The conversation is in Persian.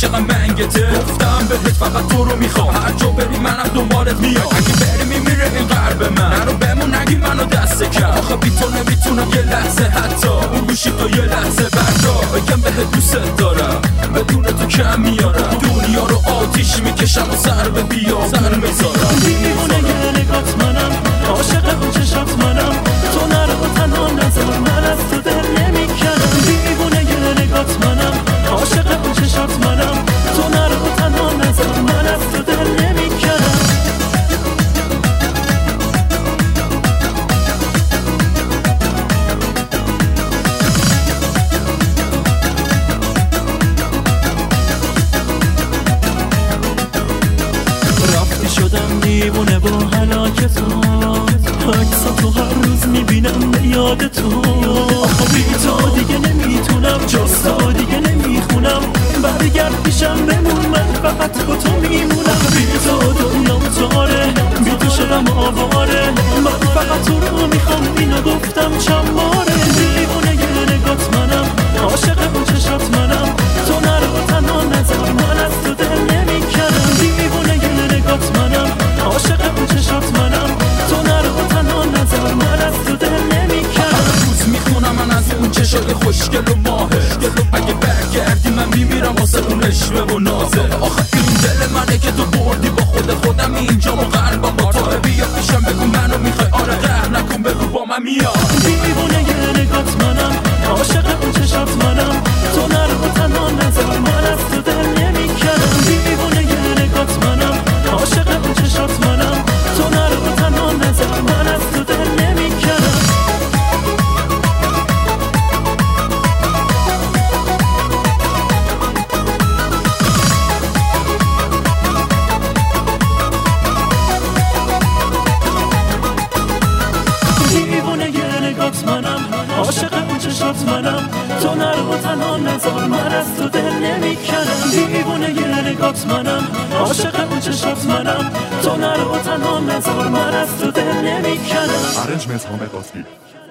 عاشقم منگته، گفتم بهت فقط تو رو میخوام، هر جا بری منم دنبالت میام. اگه بری میمیره این قلب من، نرو بمون نگی منو دست کم. آخه بی تو نمیتونم یه لحظه، حتی اون گوشی تو یه لحظه بردار بگم بهت دوست دارم، بدون تو کم میارم. دنیا رو آتیش میکشم و سر به بیا سر میذارم. دیوونه یه نگات منم، عاشق اون چشات منم، تو نرو تنها نذار، من از تو دل نمیکنم. دیوونه یه نگات منم، عاشق اون چشات منم، تو نرو تنها نذار، من از تو دل نمیکنم. شدم دیوونه با هلاک تو، عکسا تو هر روز میبینم به یاد تو. آخه بی تو دیگه نمیتونم، جز تو دیگه نمیخونم، برگرد پیشم بمون، من فقط با تو میمونم. بی تو دنیام تاره، بی تو شدم آواره، من فقط تو رو میخوام، اینو گفتم چند باره. دیوونه یه نگات منم، عاشق اون چشات منم، تو نرو تنها نذار، من از تو دل نمیکنم. دیوونه یه نگات منم، عاشق اون چشات منم، تو نرو تنها نذار، من از تو دل نمیکنم. روز میخونم من از اون چشای خوشگل و ماهه، اگه برگردی من میمیرم واسه اون عشوه و نازه. آخه این دل منه که تو بردی با خودم اینجا و قلبم با تو. بیا پیشم بگو منو میخوای، آره قهر نکن بگو با من میاد. دیوونه یه نگات منم، عاشق اون چشات منم، تو نرو تنها نذار، من از تو دل نمیکنم. دیوونه یه نگات منم، عاشق اون چشات منم، تو نرو تنها نذار، من از تو دل نمیکنم. دیوونه یه نگات منم، عاشق اون چشات منم، تو نرو تنها نذار، من از تو دل نمیکنم. دیوونه یه نگات منم، عاشق اون چشات منم، تو نرو تنها نذار، من از تو دل نمیکنم. Arrangements Hamed Oski.